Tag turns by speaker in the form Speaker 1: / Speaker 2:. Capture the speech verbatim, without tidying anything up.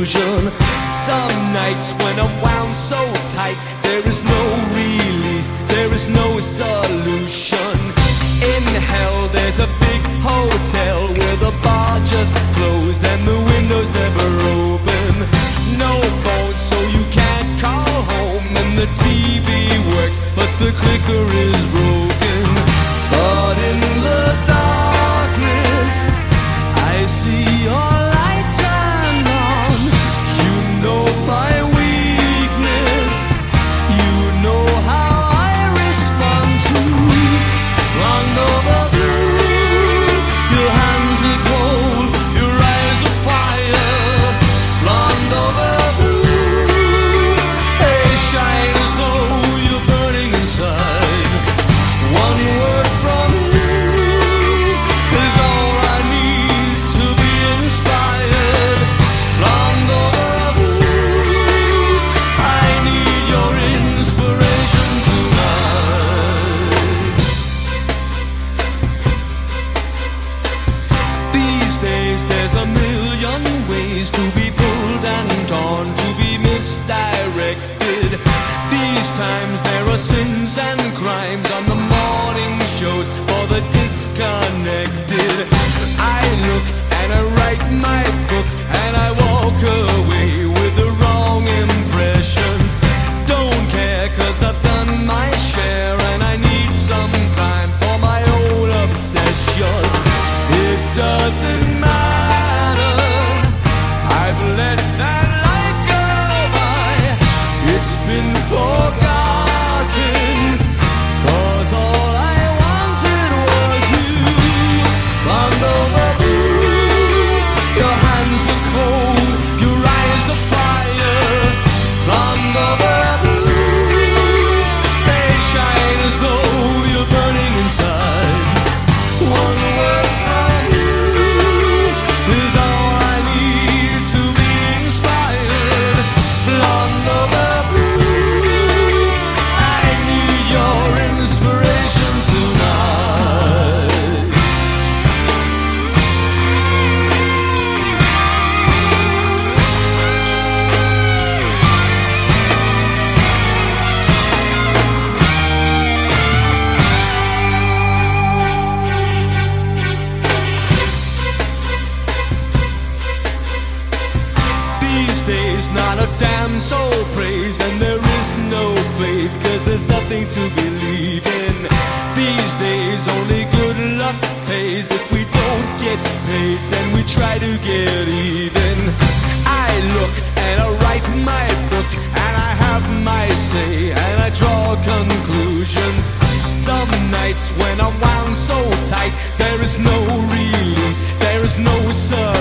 Speaker 1: conclusion. Some nights when I'm wound so tight, there is no release, there is no solution. In hell there's a big hotel where the bar just closed and the windows never open. No phone so you can't call home, and the T V works but the clicker is broken. But in the darkness I see your light turn on. You know my weakness, you know how I respond to Rondo over blue. Your hands are cold, your eyes are fire. Rondo over blue, they shine as though you're burning inside. One word from you is all I need to be inspired. Rondo over blue, I need your inspiration tonight. These days there's a million ways to be pulled and torn, to be misdirected. These times there are sins and crimes on the morning shows for the disconnected. I look and I write my book and I walk away with the wrong impressions. Don't care 'cause I've done my share and I need some time for my own obsessions. It doesn't matter, I've let that life go by. It's been forgotten, 'cause all I wanted was you. Rondo over blue, your hands are cold, your eyes are fire. Rondo over blue, they shine as though you're burning inside. One word from you is all I need to be inspired. Rondo over blue, I need your inspiration tonight. These days not a damn soul prays, and there is no faith 'cause there's nothing to believe in. These days only good luck pays. If we don't get paid then we try to get even. I look and I write my book and I have my say and I draw conclusions. Some nights when I'm wound so tight, there is no release, there is no solution.